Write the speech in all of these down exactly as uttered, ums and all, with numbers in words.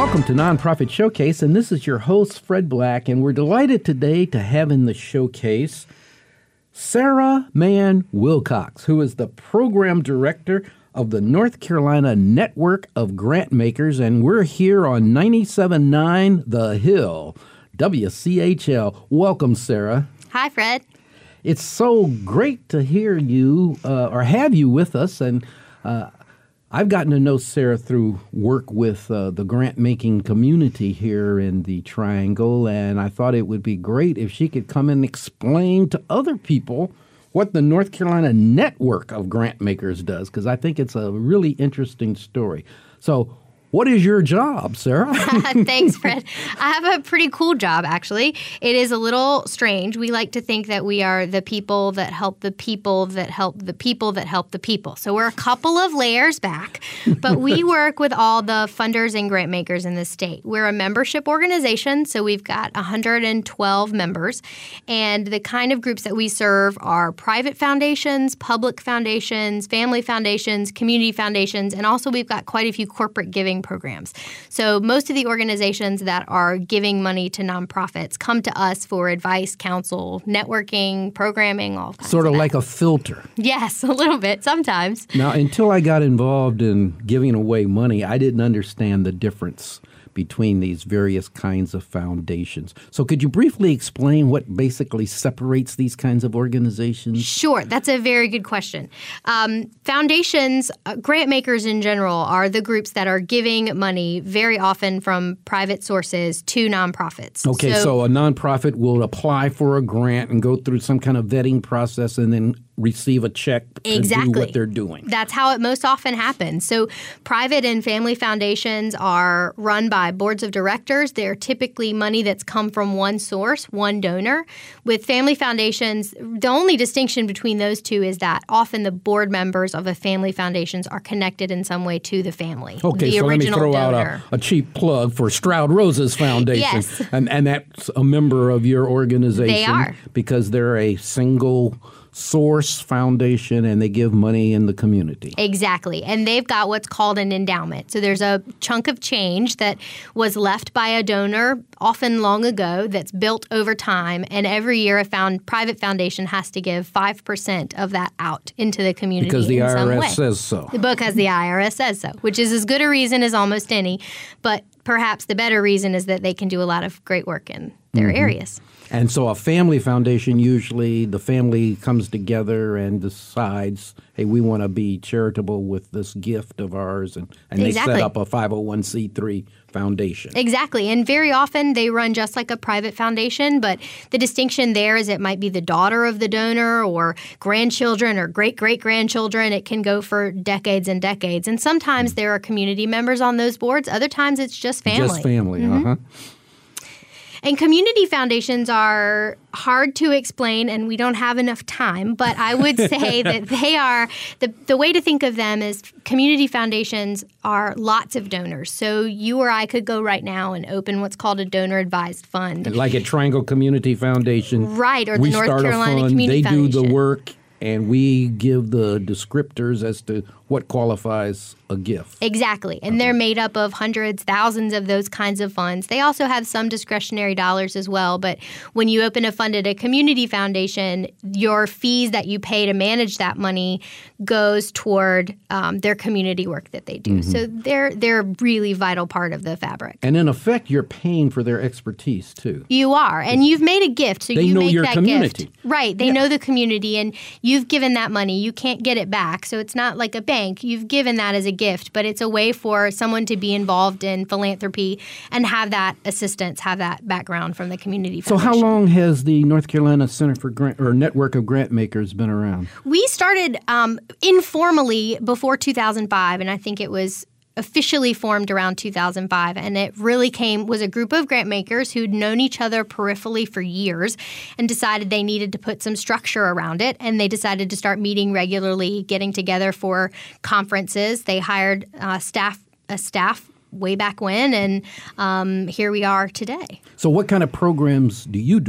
Welcome to Nonprofit Showcase, and this is your host, Fred Black, and we're delighted today to have in the showcase Sarah Mann Wilcox, who is the Program Director of the North Carolina Network of Grant Makers, and we're here on ninety-seven point nine The Hill, W C H L. Welcome, Sarah. Hi, Fred. It's so great to hear you uh, or have you with us, and uh, I've gotten to know Sarah through work with uh, the grant-making community here in the Triangle, and I thought it would be great if she could come and explain to other people what the North Carolina Network of Grant Makers does, because I think it's a really interesting story. So, what is your job, Sarah? Thanks, Fred. I have a pretty cool job, actually. It is a little strange. We like to think that we are the people that help the people that help the people that help the people. So we're a couple of layers back, but we work with all the funders and grant makers in the state. We're a membership organization, so we've got one hundred twelve members, and the kind of groups that we serve are private foundations, public foundations, family foundations, community foundations, and also we've got quite a few corporate giving programs. So most of the organizations that are giving money to nonprofits come to us for advice, counsel, networking, programming, all kinds Sort of of like a filter. Yes, a little bit, sometimes. Now, until I got involved in giving away money, I didn't understand the difference between these various kinds of foundations. So could you briefly explain what basically separates these kinds of organizations? Sure. That's a very good question. Um, foundations, uh, grant makers in general, are the groups that are giving money very often from private sources to nonprofits. Okay, so, so a nonprofit will apply for a grant and go through some kind of vetting process and then receive a check to exactly. do what they're doing. That's how it most often happens. So private and family foundations are run by boards of directors. They're typically money that's come from one source, one donor. With family foundations, the only distinction between those two is that often the board members of the family foundations are connected in some way to the family. Okay, the so let me throw donor. out a, a cheap plug for Stroud Roses Foundation. Yes. And, and that's a member of your organization. They are. Because they're a single source foundation and they give money in the community. Exactly. And they've got what's called an endowment. So there's a chunk of change that was left by a donor often long ago that's built over time. And every year a found, private foundation has to give five percent of that out into the community Because the in I R S some way. says so. Because the I R S says so, which is as good a reason as almost any. But perhaps the better reason is that they can do a lot of great work in their mm-hmm. areas. And so a family foundation, usually the family comes together and decides, hey, we want to be charitable with this gift of ours. And, and exactly. they set up a five oh one c three foundation. Exactly. And very often they run just like a private foundation. But the distinction there is it might be the daughter of the donor or grandchildren or great-great-grandchildren. It can go for decades and decades. And sometimes mm-hmm. there are community members on those boards. Other times it's just family. Just family, mm-hmm. uh-huh. And community foundations are hard to explain, and we don't have enough time, but I would say that they are, the, the way to think of them is community foundations are lots of donors. So you or I could go right now and open what's called a donor-advised fund. Like at Triangle Community Foundation. Right, or the we North start Carolina a fund, Community they Foundation. do the work, and we give the descriptors as to what qualifies a gift. Exactly. And okay. they're made up of hundreds, thousands of those kinds of funds. They also have some discretionary dollars as well. But when you open a fund at a community foundation, your fees that you pay to manage that money goes toward um, their community work that they do. Mm-hmm. So they're they're a really vital part of the fabric. And in effect, you're paying for their expertise, too. You are. And you've made a gift. So they you know make your that community. gift. Right. They yeah. know the community. And you've given that money. You can't get it back. So it's not like a bank. You've given that as a gift, but it's a way for someone to be involved in philanthropy and have that assistance, have that background from the community foundation. So how long has the North Carolina Center for Grant or Network of Grant Makers been around? We started um, informally before two thousand five, and I think it was officially formed around two thousand five, and it really came was a group of grant makers who'd known each other peripherally for years and decided they needed to put some structure around it, and they decided to start meeting regularly, getting together for conferences. They hired uh, staff a staff way back when, and um, here we are today. So what kind of programs do you direct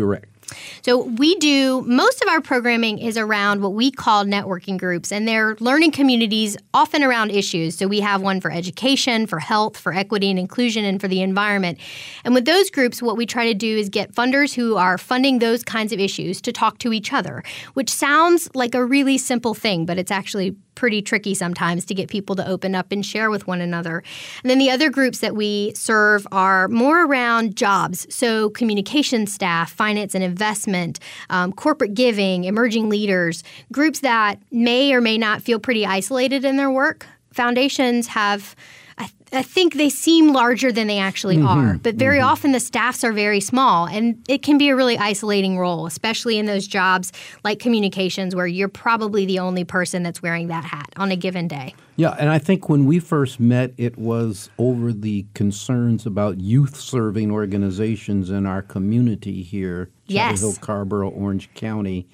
So we do, most of our programming is around what we call networking groups, and they're learning communities often around issues. So we have one for education, for health, for equity and inclusion, and for the environment. And with those groups, what we try to do is get funders who are funding those kinds of issues to talk to each other, which sounds like a really simple thing, but it's actually pretty tricky sometimes to get people to open up and share with one another. And then the other groups that we serve are more around jobs, so communication staff, finance and investment, um, corporate giving, emerging leaders, groups that may or may not feel pretty isolated in their work. Foundations have I, th- I think they seem larger than they actually mm-hmm. are, but very mm-hmm. often the staffs are very small, and it can be a really isolating role, especially in those jobs like communications where you're probably the only person that's wearing that hat on a given day. Yeah, and I think when we first met, it was over the concerns about youth-serving organizations in our community here, yes. Chapel Hill, Carrboro, Orange County,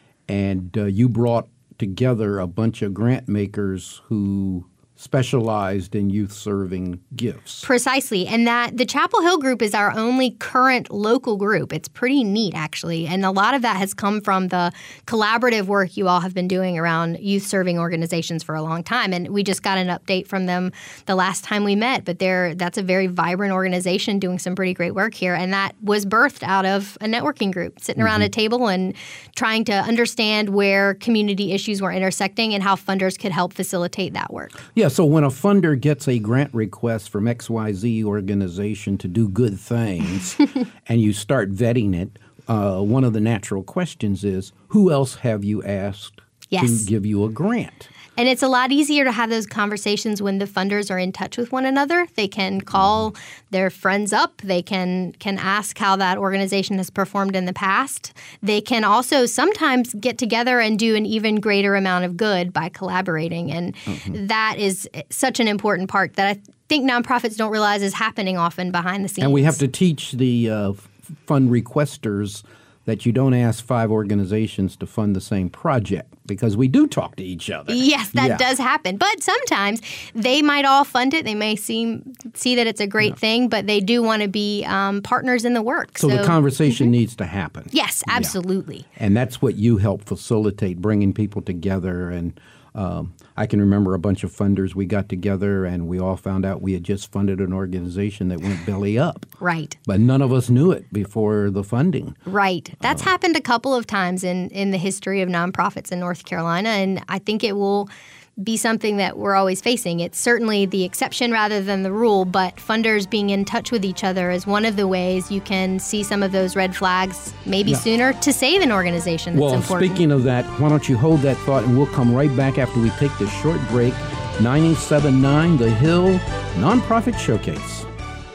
and uh, you brought together a bunch of grant makers who specialized in youth-serving gifts. Precisely. And that the Chapel Hill group is our only current local group. It's pretty neat, actually. And a lot of that has come from the collaborative work you all have been doing around youth-serving organizations for a long time. And we just got an update from them the last time we met. But they're, that's a very vibrant organization doing some pretty great work here. And that was birthed out of a networking group, sitting mm-hmm. around a table and trying to understand where community issues were intersecting and how funders could help facilitate that work. Yeah. So when a funder gets a grant request from X Y Z organization to do good things and you start vetting it, uh, one of the natural questions is, who else have you asked yes. to give you a grant? And it's a lot easier to have those conversations when the funders are in touch with one another. They can call their friends up. They can can ask how that organization has performed in the past. They can also sometimes get together and do an even greater amount of good by collaborating. And mm-hmm. that is such an important part that I think nonprofits don't realize is happening often behind the scenes. And we have to teach the uh, fund requesters that you don't ask five organizations to fund the same project, because we do talk to each other. Yes, that yeah. does happen. But sometimes they might all fund it. They may seem see that it's a great yeah. thing, but they do want to be um, partners in the work. So, so the conversation mm-hmm. needs to happen. Yes, absolutely. Yeah. And that's what you help facilitate, bringing people together. And um, I can remember a bunch of funders we got together, and we all found out we had just funded an organization that went belly up. Right. But none of us knew it before the funding. Right. That's uh, happened a couple of times in, in the history of nonprofits in North Carolina, and I think it will be something that we're always facing. It's certainly the exception rather than the rule, but funders being in touch with each other is one of the ways you can see some of those red flags maybe yeah. sooner to save an organization that's well, important. Well, speaking of that, why don't you hold that thought, and we'll come right back after we take this short break. ninety-seven point nine The Hill Nonprofit Showcase.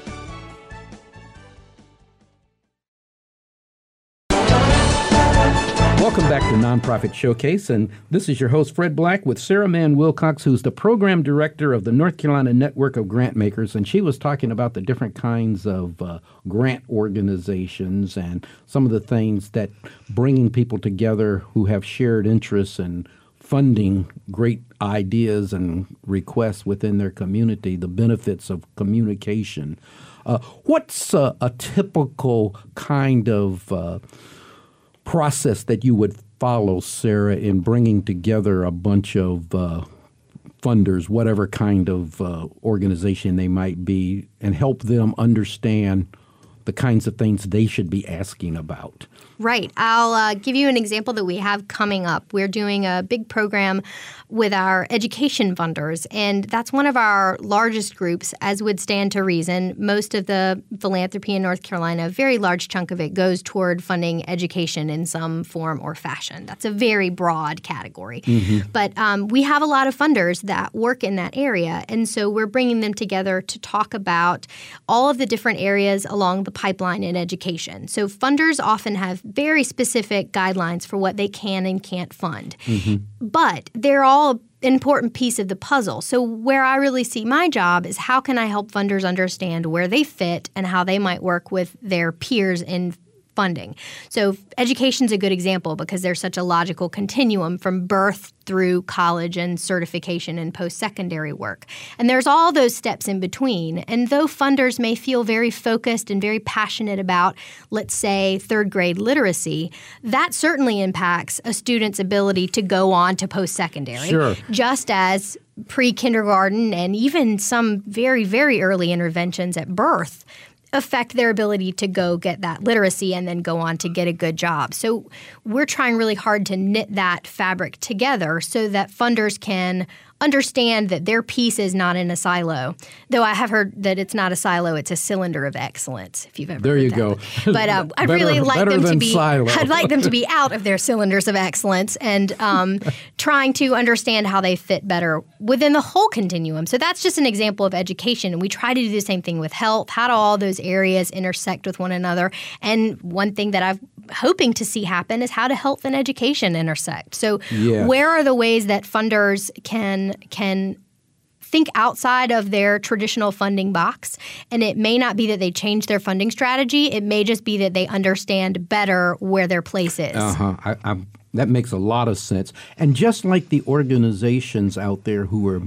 Welcome back to Nonprofit Showcase, and this is your host, Fred Black, with Sarah Mann Wilcox, who's the program director of the North Carolina Network of Grant Makers, and she was talking about the different kinds of uh, grant organizations and some of the things that bringing people together who have shared interests and funding great ideas and requests within their community, the benefits of communication. Uh, what's uh, a typical kind of uh, process that you would follow, Sarah, in bringing together a bunch of uh, funders, whatever kind of uh, organization they might be, and help them understand the kinds of things they should be asking about? Right. I'll uh, give you an example that we have coming up. We're doing a big program with our education funders, and that's one of our largest groups, as would stand to reason. Most of the philanthropy in North Carolina, a very large chunk of it, goes toward funding education in some form or fashion. That's a very broad category. Mm-hmm. But um, we have a lot of funders that work in that area, and so we're bringing them together to talk about all of the different areas along the pipeline in education. So funders often have very specific guidelines for what they can and can't fund. Mm-hmm. But they're all an important piece of the puzzle. So where I really see my job is how can I help funders understand where they fit and how they might work with their peers in funding. So education's a good example because there's such a logical continuum from birth through college and certification and post-secondary work. And there's all those steps in between. And though funders may feel very focused and very passionate about, let's say, third grade literacy, that certainly impacts a student's ability to go on to post-secondary. Sure. Just as pre-kindergarten and even some very, very early interventions at birth affect their ability to go get that literacy and then go on to get a good job. So we're trying really hard to knit that fabric together so that funders can understand that their piece is not in a silo. Though I have heard that it's not a silo, it's a cylinder of excellence, if you've ever there heard you that. go. But um, I'd better, really like them to be silo. I'd like them to be out of their cylinders of excellence and um, trying to understand how they fit better within the whole continuum. So that's just an example of education. And we try to do the same thing with health. How do all those areas intersect with one another? And one thing that I'm hoping to see happen is how do health and education intersect? So yes. where are the ways that funders can can think outside of their traditional funding box? And it may not be that they change their funding strategy. It may just be that they understand better where their place is. Uh-huh. I, I, that makes a lot of sense. And just like the organizations out there who are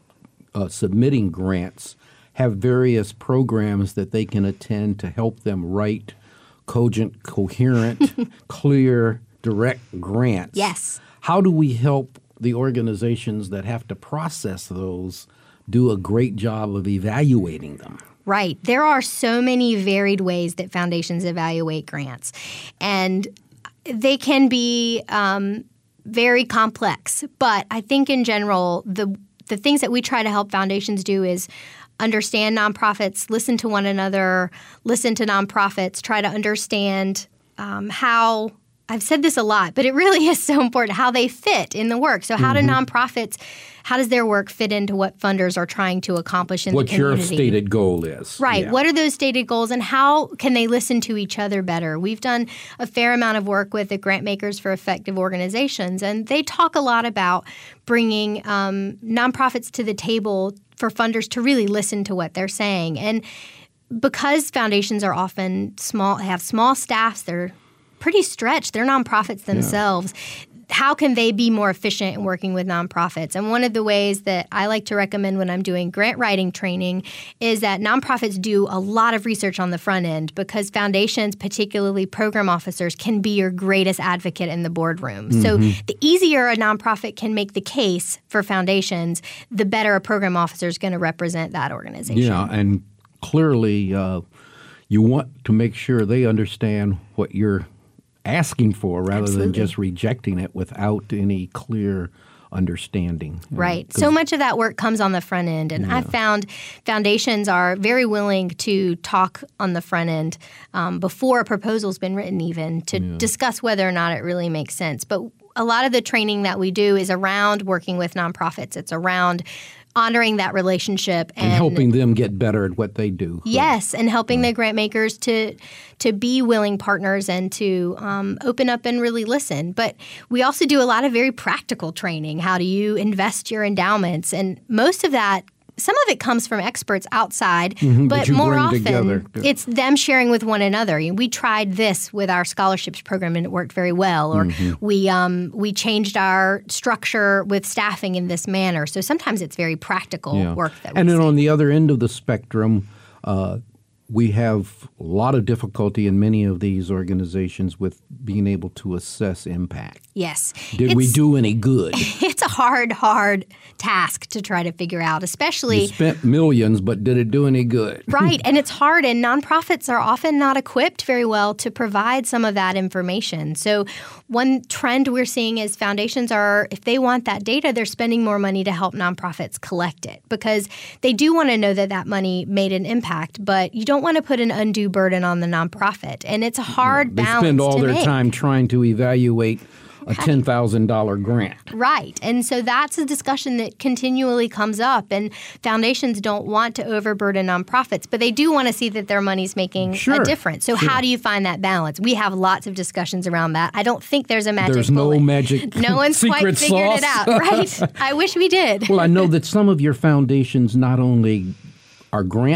uh, submitting grants have various programs that they can attend to help them write cogent, coherent, clear, direct grants. Yes. How do we help the organizations that have to process those do a great job of evaluating them? Right. There are so many varied ways that foundations evaluate grants, and they can be um, very complex. But I think in general, the the things that we try to help foundations do is understand nonprofits, listen to one another, listen to nonprofits, try to understand um, how – I've said this a lot, but it really is so important, how they fit in the work. So how mm-hmm. do nonprofits – how does their work fit into what funders are trying to accomplish in what the community? What your stated goal is. Right. Yeah. What are those stated goals, and how can they listen to each other better? We've done a fair amount of work with the Grant Makers for Effective Organizations, and they talk a lot about bringing um, nonprofits to the table for funders to really listen to what they're saying. And because foundations are often small, have small staffs, they're pretty stretched, they're nonprofits themselves. Yeah. How can they be more efficient in working with nonprofits? And one of the ways that I like to recommend when I'm doing grant writing training is that nonprofits do a lot of research on the front end, because foundations, particularly program officers, can be your greatest advocate in the boardroom. Mm-hmm. So the easier a nonprofit can make the case for foundations, the better a program officer is going to represent that organization. Yeah, and clearly uh, you want to make sure they understand what you're asking for rather Absolutely. than just rejecting it without any clear understanding. Right. So much of that work comes on the front end. And yeah. I've found foundations are very willing to talk on the front end um, before a proposal's been written even to yeah. discuss whether or not it really makes sense. But a lot of the training that we do is around working with nonprofits. It's around honoring that relationship and, and helping them get better at what they do. Yes, and helping right. the grant makers to to be willing partners and to um, open up and really listen. But we also do a lot of very practical training. How do you invest your endowments? And most of that, some of it comes from experts outside, mm-hmm, but more often together. It's them sharing with one another. We tried this with our scholarships program and it worked very well. Or mm-hmm. we um, we changed our structure with staffing in this manner. So sometimes it's very practical yeah. work that we And then see. On the other end of the spectrum, uh, we have a lot of difficulty in many of these organizations with being able to assess impact. Yes. Did it's, we do any good? It's a hard, hard task to try to figure out, especially— You spent millions, but did it do any good? Right. And it's hard. And nonprofits are often not equipped very well to provide some of that information. So one trend we're seeing is foundations are, if they want that data, they're spending more money to help nonprofits collect it, because they do want to know that that money made an impact, but you don't want to put an undue burden on the nonprofit. And it's a hard yeah, they balance to spend all their make. time trying to evaluate a ten thousand dollars grant. Right. And so that's a discussion that continually comes up. And foundations don't want to overburden nonprofits, but they do want to see that their money's making sure. a difference. So sure. how do you find that balance? We have lots of discussions around that. I don't think there's a magic There's bullet. no magic No one's secret quite figured sauce. it out. Right. I wish we did. Well, I know that some of your foundations not only are grant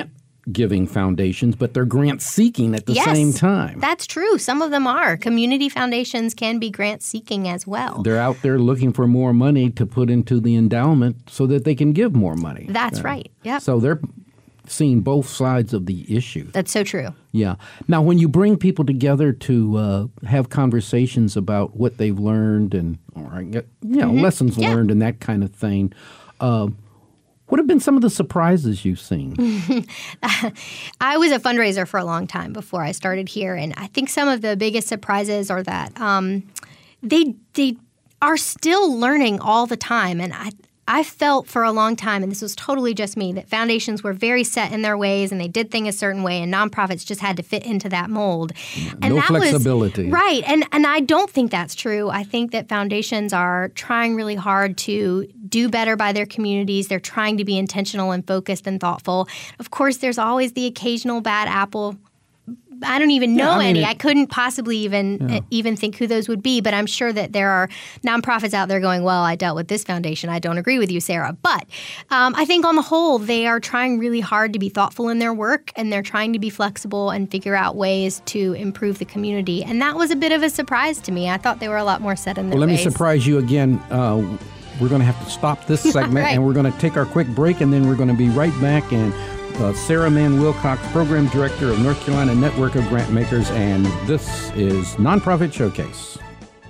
giving foundations, but they're grant seeking at the yes, same time. That's true. Some of them are. Community foundations can be grant seeking as well. They're out there looking for more money to put into the endowment so that they can give more money. That's uh, right. Yep. So they're seeing both sides of the issue. That's so true. Yeah. Now, when you bring people together to uh, have conversations about what they've learned and, or, you know, mm-hmm. lessons yeah. learned and that kind of thing, uh, what have been some of the surprises you've seen? I was a fundraiser for a long time before I started here, and I think some of the biggest surprises are that um, they they are still learning all the time, and I. I felt for a long time, and this was totally just me, that foundations were very set in their ways and they did things a certain way, and nonprofits just had to fit into that mold. And no that flexibility. Was, right. And, and I don't think that's true. I think that foundations are trying really hard to do better by their communities. They're trying to be intentional and focused and thoughtful. Of course, there's always the occasional bad apple. I don't even know yeah, I mean, any. it, I couldn't possibly even yeah. uh, even think who those would be, but I'm sure that there are nonprofits out there going, well, I dealt with this foundation. I don't agree with you, Sarah. But um, I think on the whole, they are trying really hard to be thoughtful in their work, and they're trying to be flexible and figure out ways to improve the community. And that was a bit of a surprise to me. I thought they were a lot more set in their Well, let ways. me surprise you again. Uh, we're going to have to stop this segment, right. and we're going to take our quick break, and then we're going to be right back. And Uh, Sarah Mann Wilcox, Program Director of North Carolina Network of Grant Makers, and this is Nonprofit Showcase.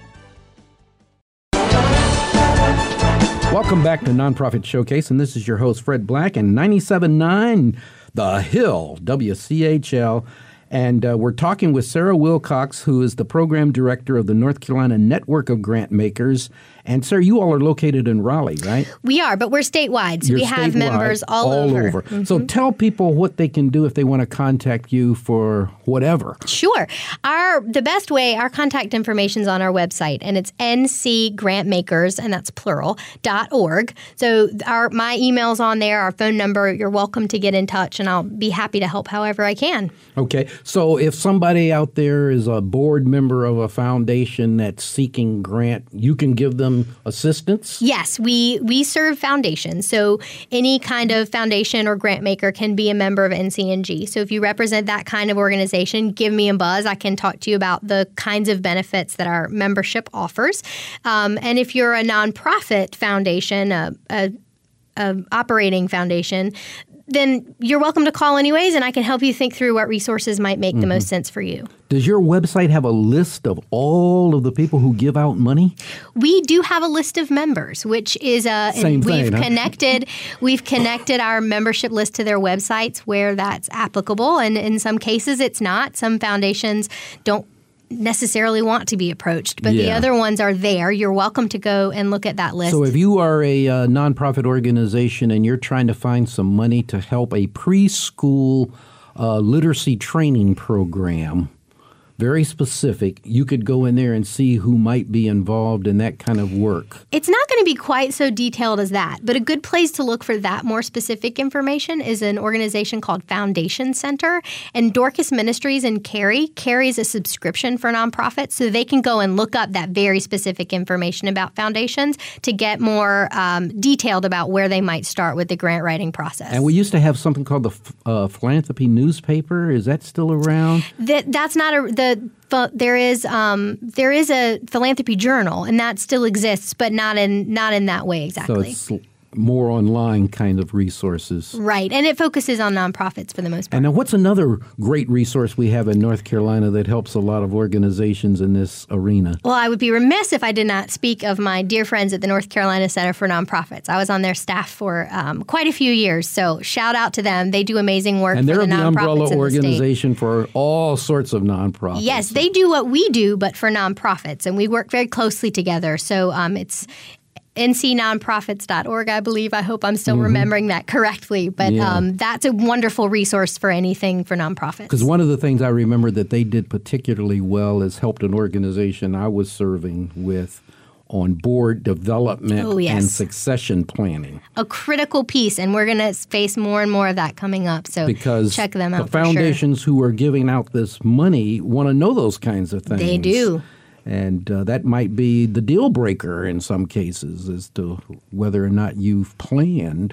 Welcome back to Nonprofit Showcase, and this is your host, Fred Black, and ninety-seven point nine The Hill, W C H L. And uh, we're talking with Sarah Wilcox, who is the Program Director of the North Carolina Network of Grant Makers. And, Sarah, you all are located in Raleigh, right? We are, but we're statewide, so You're we have statewide, members all, all over. over. Mm-hmm. So tell people what they can do if they want to contact you for whatever. Sure. Our the best way, our contact information is on our website, and it's N C Grant Makers, and that's plural, dot org. So our my email's on there, our phone number. You're welcome to get in touch, and I'll be happy to help however I can. Okay. So if somebody out there is a board member of a foundation that's seeking grant, you can give them assistance? Yes, we we serve foundations. So any kind of foundation or grant maker can be a member of N C N G. So if you represent that kind of organization, give me a buzz. I can talk to you about the kinds of benefits that our membership offers. Um, and if you're a nonprofit foundation, a, a, a operating foundation, then you're welcome to call anyways, and I can help you think through what resources might make mm-hmm. the most sense for you. Does your website have a list of all of the people who give out money? We do have a list of members, which is a Same thing, we've huh? connected we've connected our membership list to their websites where that's applicable, and in some cases it's not. Some foundations don't necessarily want to be approached, but yeah. the other ones are there. You're welcome to go and look at that list. So if you are a uh, nonprofit organization and you're trying to find some money to help a preschool uh, literacy training program, very specific, you could go in there and see who might be involved in that kind of work. It's not going to be quite so detailed as that, but a good place to look for that more specific information is an organization called Foundation Center. And Dorcas Ministries in Cary carries a subscription for nonprofits, so they can go and look up that very specific information about foundations to get more um, detailed about where they might start with the grant writing process. And we used to have something called the uh, Philanthropy Newspaper. Is that still around? That, that's not a... The, There is um, there is a philanthropy journal, and that still exists, but not in not in that way exactly. So it's more online kind of resources. Right, and it focuses on nonprofits for the most part. And now what's another great resource we have in North Carolina that helps a lot of organizations in this arena? Well, I would be remiss if I did not speak of my dear friends at the North Carolina Center for Nonprofits. I was on their staff for um, quite a few years, so shout out to them. They do amazing work and for the they're the nonprofits umbrella in the organization for all sorts of nonprofits. Yes, they do what we do, but for nonprofits, and we work very closely together. So um, it's N C nonprofits dot org, I believe. I hope I'm still mm-hmm. remembering that correctly. But yeah. um, that's a wonderful resource for anything for nonprofits. Because one of the things I remember that they did particularly well is helped an organization I was serving with on board development oh, yes. and succession planning. A critical piece, and we're going to face more and more of that coming up. So because check them out. The foundations for sure. who are giving out this money want to know those kinds of things. They do. And uh, that might be the deal breaker in some cases as to whether or not you've planned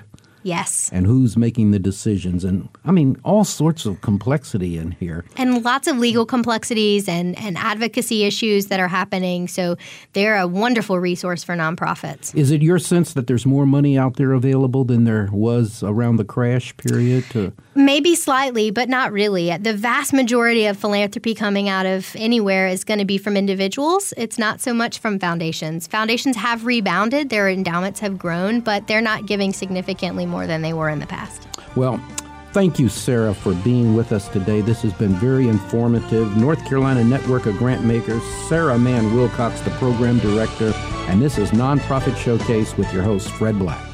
Yes. And who's making the decisions. And, I mean, all sorts of complexity in here. And lots of legal complexities and, and advocacy issues that are happening. So they're a wonderful resource for nonprofits. Is it your sense that there's more money out there available than there was around the crash period? To... Maybe slightly, but not really. The vast majority of philanthropy coming out of anywhere is going to be from individuals. It's not so much from foundations. Foundations have rebounded. Their endowments have grown, but they're not giving significantly more than they were in the past. Well, thank you, Sarah, for being with us today. This has been very informative. North Carolina Network of Grant Makers, Sarah Mann Wilcox, the program director, and this is Nonprofit Showcase with your host, Fred Black.